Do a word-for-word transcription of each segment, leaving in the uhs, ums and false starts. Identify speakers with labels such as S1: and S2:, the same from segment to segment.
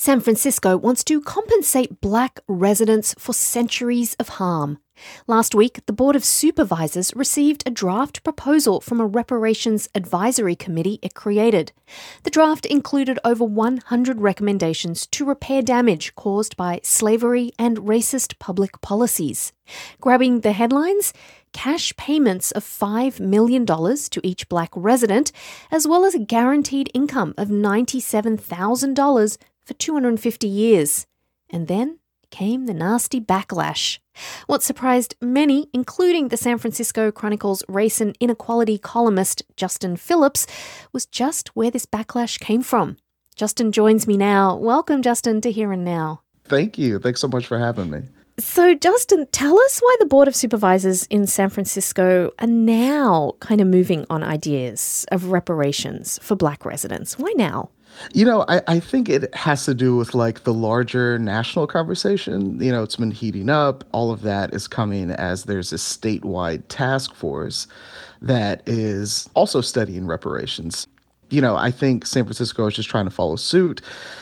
S1: San Francisco wants to compensate black residents for centuries of harm. Last week, the Board of Supervisors received a draft proposal from a reparations advisory committee it created. The draft included over one hundred recommendations to repair damage caused by slavery and racist public policies. Grabbing the headlines, cash payments of five million dollars to each black resident, as well as a guaranteed income of ninety-seven thousand dollars for two hundred fifty years. And then came the nasty backlash. What surprised many, including the San Francisco Chronicle's race and inequality columnist Justin Phillips, was just where this backlash came from. Justin joins me now. Welcome, Justin, to Here and Now.
S2: Thank you. Thanks so much for having me.
S1: So, Justin, tell us why the Board of Supervisors in San Francisco are now kind of moving on ideas of reparations for black residents. Why now?
S2: You know, I, I think it has to do with like the larger national conversation. You know, it's been heating up. All of that is coming as there's a statewide task force that is also studying reparations. You know, I think San Francisco is just trying to follow suit.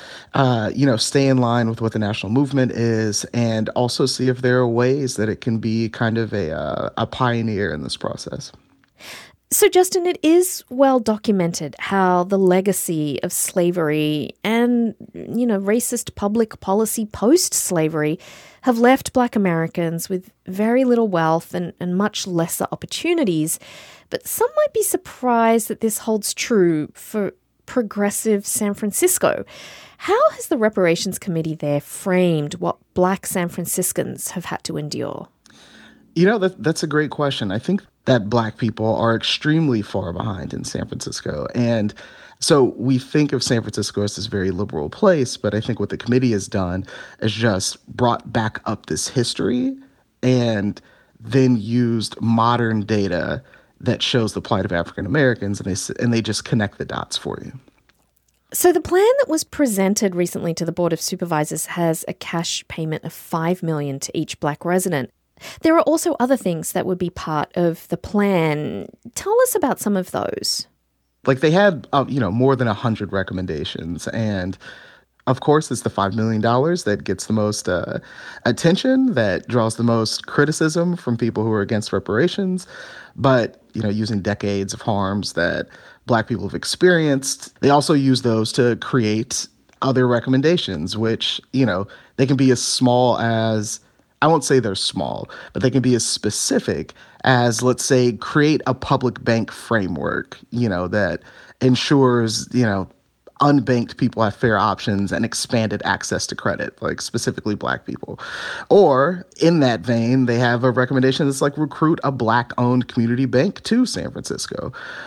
S2: Uh, you know, stay in line with what the national movement is, and also see if there are ways that it can be kind of a uh, a pioneer in this process.
S1: So, Justin, it is well documented how the legacy of slavery and, you know, racist public policy post-slavery have left black Americans with very little wealth and, and much lesser opportunities. But some might be surprised that this holds true for progressive San Francisco. How has the Reparations Committee there framed what black San Franciscans have had to endure?
S2: You know, that that's a great question. I think that black people are extremely far behind in San Francisco. And so we think of San Francisco as this very liberal place, but I think what the committee has done is just brought back up this history and then used modern data that shows the plight of African Americans, and they and they just connect the dots for you.
S1: So the plan that was presented recently to the Board of Supervisors has a cash payment of five million dollars to each black resident. There are also other things that would be part of the plan. Tell us about some of those.
S2: Like they had, uh, you know, more than one hundred recommendations. And of course, it's the five million dollars that gets the most uh, attention, that draws the most criticism from people who are against reparations. But, you know, using decades of harms that black people have experienced, they also use those to create other recommendations, which, you know, they can be as small as, I won't say they're small, but they can be as specific as, let's say, create a public bank framework, you know, that ensures, you know, unbanked people have fair options and expanded access to credit, like specifically black people. Or in that vein, they have a recommendation that's like recruit a black-owned community bank to San Francisco.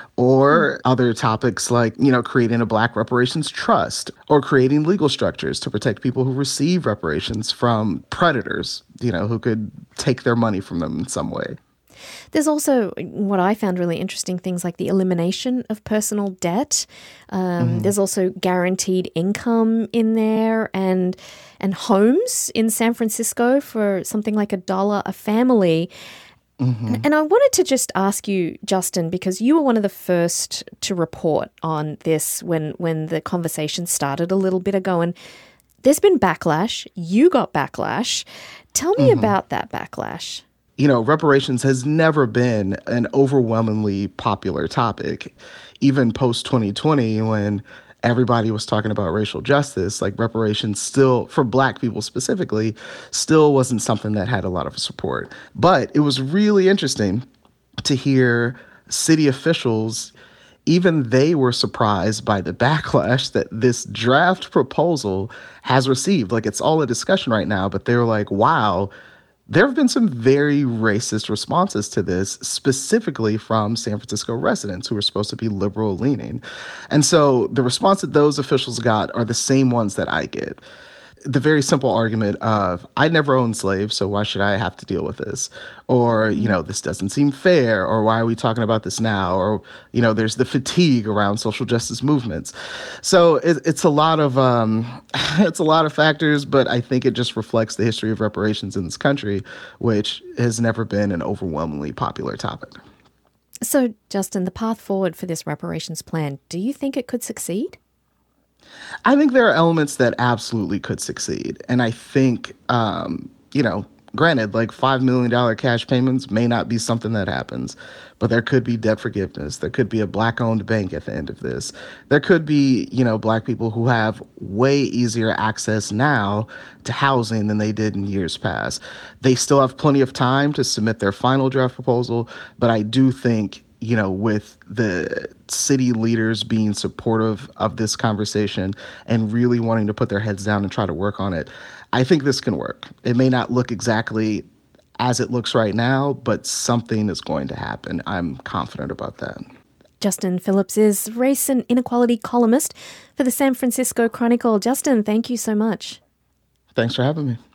S2: Or other topics like, you know, creating a black reparations trust or creating legal structures to protect people who receive reparations from predators, you know, who could take their money from them in some way.
S1: There's also what I found really interesting, things like the elimination of personal debt. Um, mm. There's also guaranteed income in there and and homes in San Francisco for something like a dollar a family. Mm-hmm. And, and I wanted to just ask you, Justin, because you were one of the first to report on this when, when the conversation started a little bit ago. And there's been backlash. You got backlash. Tell me mm-hmm. about that backlash.
S2: You know, reparations has never been an overwhelmingly popular topic. Even post twenty twenty, when everybody was talking about racial justice, like reparations still, for black people specifically, still wasn't something that had a lot of support. But it was really interesting to hear city officials, even they were surprised by the backlash that this draft proposal has received. Like, it's all a discussion right now, but they were like, wow, there have been some very racist responses to this, specifically from San Francisco residents who are supposed to be liberal leaning. And so the response that those officials got are the same ones that I get. The very simple argument of, I never owned slaves, so why should I have to deal with this? Or, you know, this doesn't seem fair, or why are we talking about this now? Or, you know, there's the fatigue around social justice movements. So it, it's a lot of um, it's a lot of factors, but I think it just reflects the history of reparations in this country, which has never been an overwhelmingly popular topic.
S1: So, Justin, the path forward for this reparations plan, do you think it could succeed?
S2: I think there are elements that absolutely could succeed. And I think, um, you know, granted, like five million dollars cash payments may not be something that happens, but there could be debt forgiveness. There could be a black owned bank at the end of this. There could be, you know, black people who have way easier access now to housing than they did in years past. They still have plenty of time to submit their final draft proposal, but I do think, you know, with the city leaders being supportive of this conversation and really wanting to put their heads down and try to work on it, I think this can work. It may not look exactly as it looks right now, but something is going to happen. I'm confident about that.
S1: Justin Phillips is race and inequality columnist for the San Francisco Chronicle. Justin, thank you so much.
S2: Thanks for having me.